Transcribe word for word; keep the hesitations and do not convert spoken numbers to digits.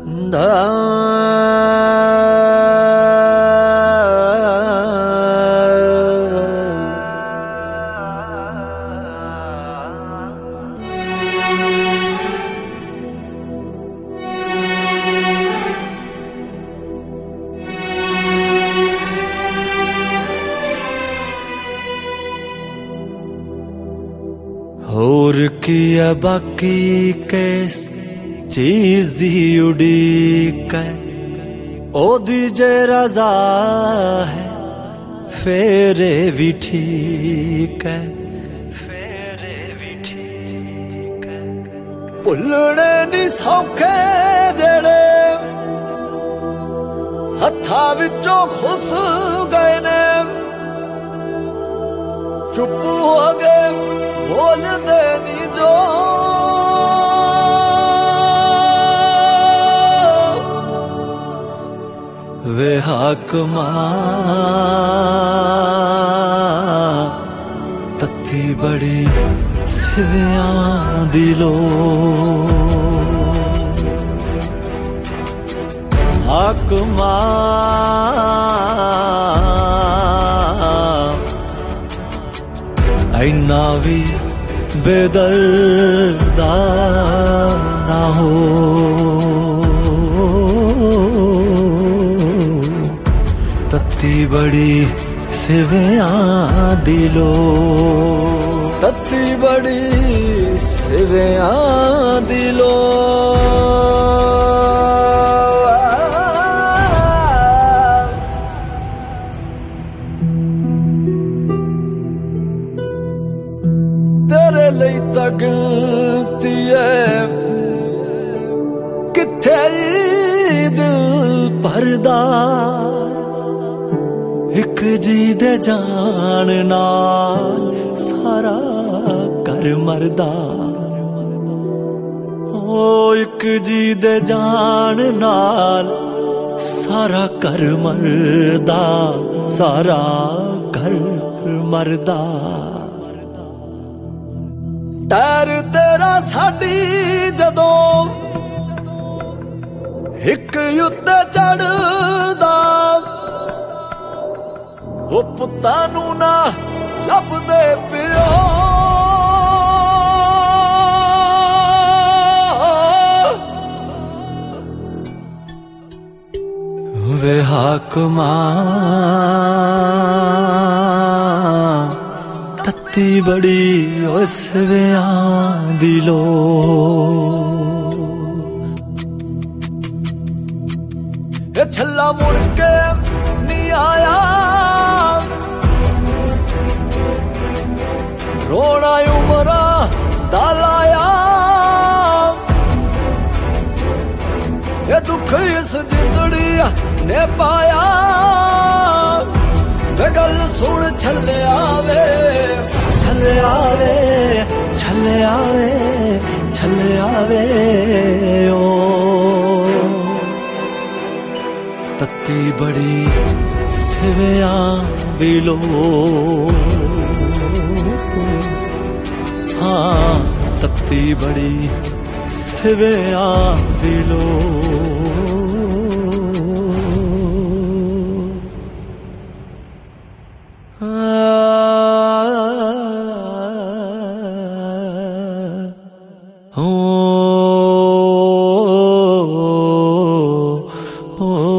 होर किया बाकी कैस चीज दी उड़ीक है ओदी जे रजा है फेरे भी ठीक है फेरे भी ठीक है भुलने नी सौखे जेड़े हथा विचों खुस गए ने चुप हो गए बोल देनी जो वे हाकमा तत्ती बड़ी सिवियां दिलो हाकमा ऐना भी बेदर्दा ना हो तत्ती बड़ी सिवियां दिलो तत्ती बड़ी सिवियां दिलो तेरे लिए तगती है किथे दिल भरदा एक जी दे जान नाल सारा कर मरदा ओ एक जी दे जान नाल सारा कर मरदा सारा कर मरदा टैर तेरा साडी जदों एक उत्ते चढ़दा ओ पुत्तां नूं ना लभदे पिओ वे हाकमा तत्ती बड़ी सिवियां दिलो ये छल्ला मुड़ के नहीं आया रोना उमरा दालाया ये दुख इस जिंदड़ी ने पाया वे गल सुन छले आवे छले आवे छले आवे छले आवे ओ तत्ती बड़ी सिवियां दिलो हाँ तत्ती बड़ी सिवियां दिलो Oh